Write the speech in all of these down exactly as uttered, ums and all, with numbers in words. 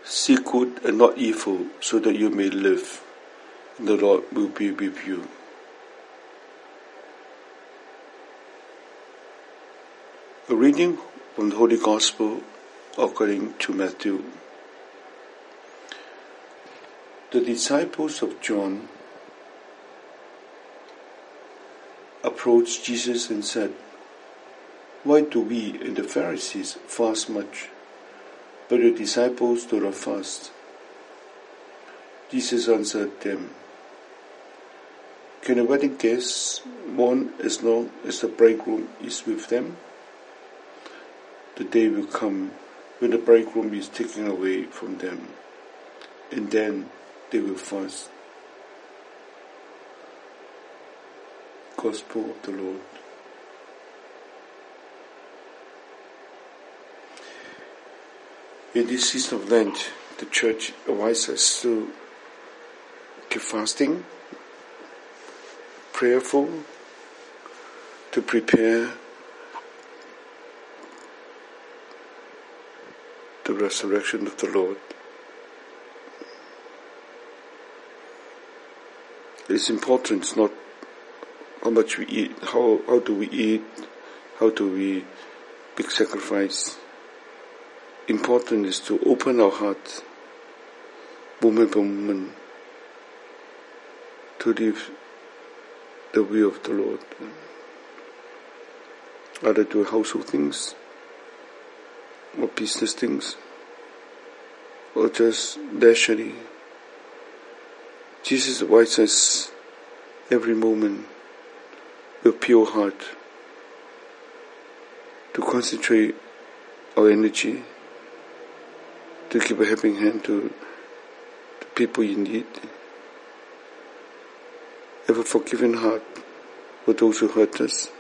Seek good and not evil, so that you may live, and the Lord will be with you. A reading from the Holy Gospel according to Matthew. The disciples of John approached Jesus and said, "Why do we and the Pharisees fast much, but your disciples do not fast?" Jesus answered them, "Can a wedding guest mourn as long as the bridegroom is with them? The day will come when the bridegroom is taken away from them, and then they will fast." Gospel of the Lord. In this season of Lent, the Church advises us to keep fasting, prayerful, to prepare the resurrection of the Lord. It's important, it's not how much we eat, how, how do we eat, how do we make sacrifice. Important is to open our heart, moment by moment, to live the will of the Lord. Either do household things, or business things, or just leisurely. Jesus advises us every moment with pure heart to concentrate our energy, to give a helping hand to the people in need. Have a forgiving heart for those who hurt us.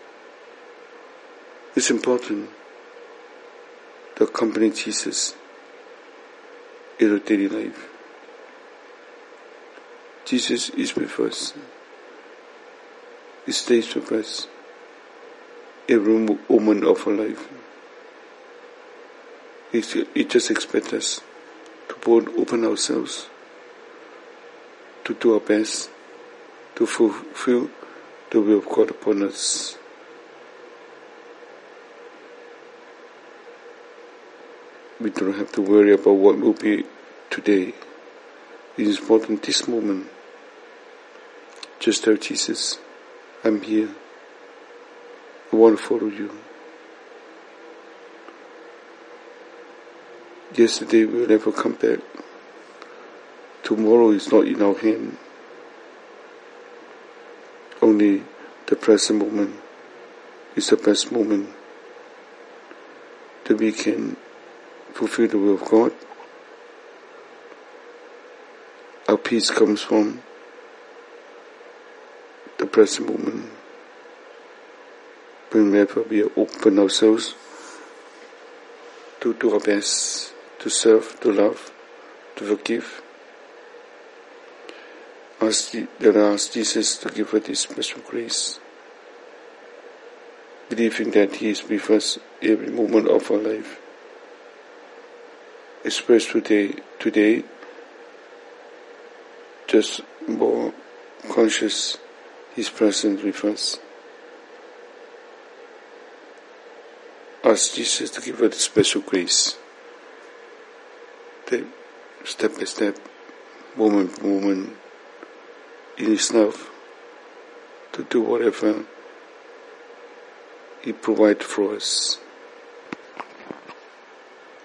It's important to accompany Jesus in our daily life. Jesus is with us. He stays with us every moment of our life. He, he just expects us to both open ourselves, to do our best, to fulfill the will of God upon us. We don't have to worry about what will be today. It is important this moment. Just tell Jesus, "I'm here. I want to follow you." Yesterday will never come back. Tomorrow is not in our hand. Only the present moment is the best moment that we can fulfill the will of God. Our peace comes from the present moment. Whenever we open ourselves to do our best, to serve, to love, to forgive, ask, then ask Jesus to give us this special grace, believing that He is with us every moment of our life. Especially today, today, just more conscious His presence with us. Ask Jesus to give us the special grace, that step by step, moment by moment, in His love, to do whatever He provides for us.